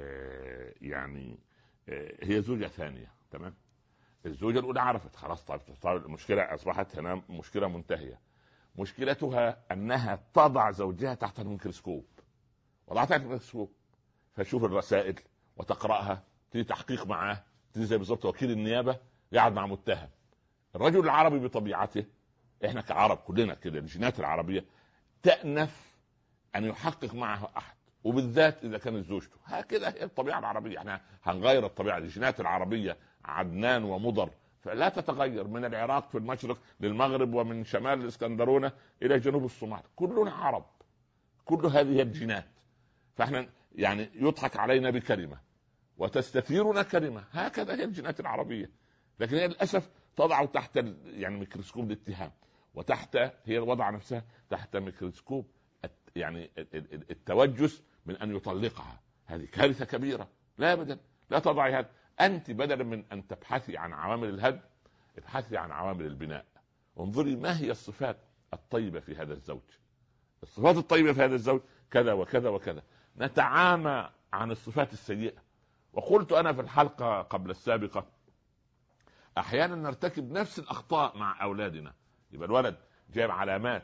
يعني هي زوجة ثانية، تمام؟ الزوجة الاولى عرفت خلاص، طيب المشكلة اصبحت هنا مشكلة منتهية. مشكلتها انها تضع زوجها تحت الميكروسكوب، وضعتها تحت الميكروسكوب فشوف الرسائل وتقرأها، تيجي تحقيق معاه، تيجي زي بالظبط وكيل النيابة قاعد مع متهم. الرجل العربي بطبيعته، احنا كعرب كلنا كده الجينات العربية تأنف ان يحقق معه احد، وبالذات اذا كانت زوجته. هكذا هي الطبيعه العربيه. احنا هنغير الطبيعه، الجينات العربيه عدنان ومضر، فلا تتغير من العراق في المشرق للمغرب، ومن شمال الاسكندرونه الى جنوب الصومال، كلنا عرب، كل هذه الجينات. فاحنا يعني يضحك علينا بكلمه وتستثيرنا كلمه، هكذا هي الجينات العربيه. لكن هي للاسف تضع تحت يعني ميكروسكوب الاتهام، وتحت هي وضع نفسها تحت ميكروسكوب يعني التوجس من ان يطلقها. هذه كارثه كبيره. لا ابدا، لا تضعي هذا. انت بدلا من ان تبحثي عن عوامل الهدم، ابحثي عن عوامل البناء. انظري ما هي الصفات الطيبه في هذا الزوج. الصفات الطيبه في هذا الزوج كذا وكذا وكذا، نتعامى عن الصفات السيئه. وقلت انا في الحلقه قبل السابقه، احيانا نرتكب نفس الاخطاء مع اولادنا. يبقى الولد جايب علامات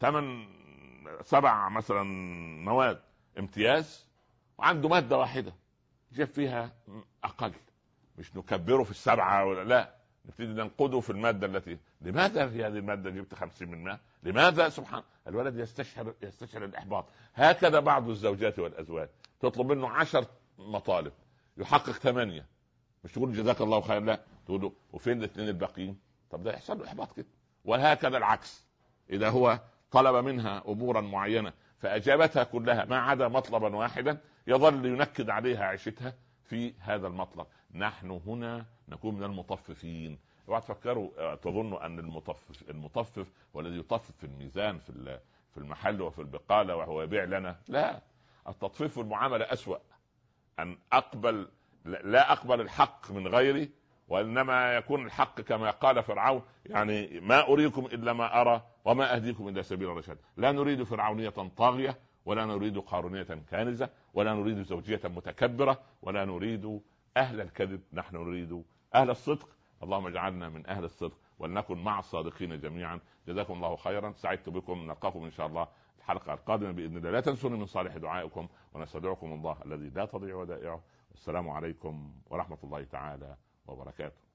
7 مثلا مواد امتياز، وعنده ماده واحده جاب فيها اقل، مش نكبره في 7 ولا لا، نبتدي ننقده في الماده التي لماذا في هذه الماده جبت 50%؟ لماذا؟ سبحان الولد يستشعر الاحباط. هكذا بعض الزوجات والازواج تطلب منه 10 مطالب يحقق 8، مش تقول جزاك الله خير، لا تقول له وفين الاثنين الباقيين؟ طب ده يحصل له احباط كده. وهكذا العكس، اذا هو طلب منها امورا معينه فاجابتها كلها ما عدا مطلبا واحدا، يظل ينكد عليها عيشتها في هذا المطلب. نحن هنا نكون من المطففين. اوعوا تفكروا تظنوا ان المطفف والذي يطفف في الميزان في المحل وفي البقاله وهو يبيع لنا. لا، التطفيف في المعامله اسوأ. ان اقبل لا اقبل الحق من غيري، وانما يكون الحق كما قال فرعون، يعني ما اريكم الا ما ارى وما اهديكم الا سبيل الرشاد. لا نريد فرعونيه طاغيه، ولا نريد قارونيه كانزه، ولا نريد زوجيه متكبره، ولا نريد اهل الكذب. نحن نريد اهل الصدق. اللهم اجعلنا من اهل الصدق ولنكن مع الصادقين جميعا. جزاكم الله خيرا، سعدت بكم. نلقاكم ان شاء الله الحلقه القادمه باذن الله. لا تنسوني من صالح دعائكم، ونستودعكم الله الذي لا تضيع ودائعه. والسلام عليكم ورحمه الله تعالى وبركاته.